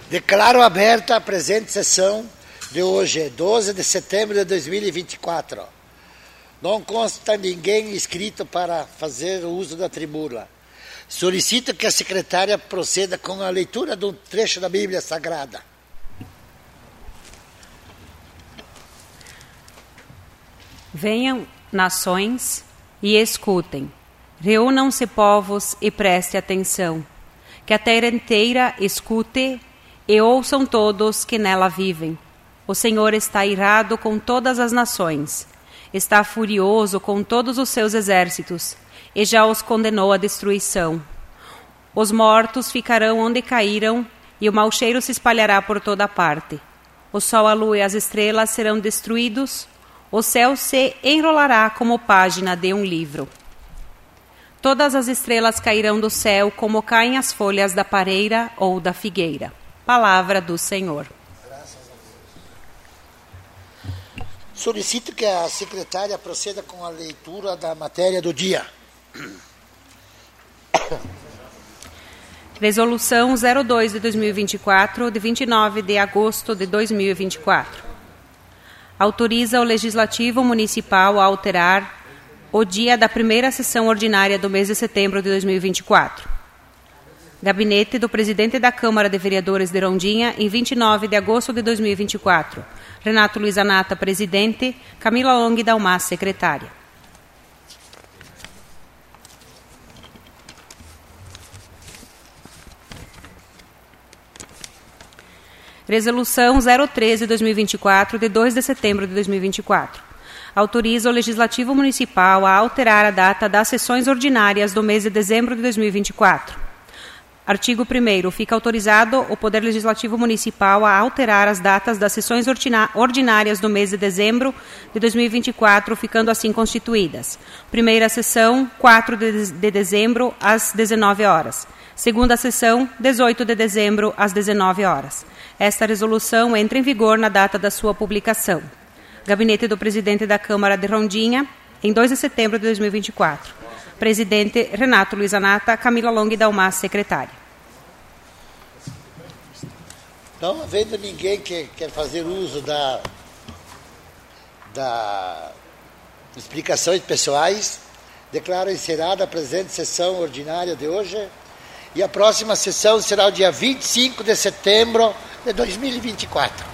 Declaro aberta a presente sessão de hoje, 12 de setembro de 2024. Não consta ninguém inscrito para fazer o uso da tribuna. Solicito que a secretária proceda com a leitura de um trecho da Bíblia Sagrada. Venham nações e escutem. Reúnam-se povos e preste atenção. Que a terra inteira escute e ouçam todos que nela vivem. O Senhor está irado com todas as nações. Está furioso com todos os seus exércitos e já os condenou à destruição. Os mortos ficarão onde caíram e o mau cheiro se espalhará por toda parte. O sol, a lua e as estrelas serão destruídos. O céu se enrolará como página de um livro. Todas as estrelas cairão do céu como caem as folhas da pareira ou da figueira. Palavra do Senhor. Solicito que a secretária proceda com a leitura da matéria do dia. Resolução 02 de 2024, de 29 de agosto de 2024. Autoriza o Legislativo Municipal a alterar o dia da primeira sessão ordinária do mês de setembro de 2024. Gabinete do Presidente da Câmara de Vereadores de Rondinha, em 29 de agosto de 2024. Renato Luiz Anata, Presidente. Camila Long Dalmas, Secretária. Resolução 013 de 2024, de 2 de setembro de 2024. Autoriza o Legislativo Municipal a alterar a data das sessões ordinárias do mês de dezembro de 2024. Artigo 1º. Fica autorizado o Poder Legislativo Municipal a alterar as datas das sessões ordinárias do mês de dezembro de 2024, ficando assim constituídas. Primeira sessão, 4 de dezembro, às 19 horas. Segunda sessão, 18 de dezembro, às 19 horas. Esta resolução entra em vigor na data da sua publicação. Gabinete do Presidente da Câmara de Rondinha, em 2 de setembro de 2024. Presidente Renato Luiz Anata, Camila Long Dalmas, Secretária. Não havendo ninguém que quer fazer uso da explicações pessoais, declaro encerrada a presente sessão ordinária de hoje e a próxima sessão será o dia 25 de setembro de 2024.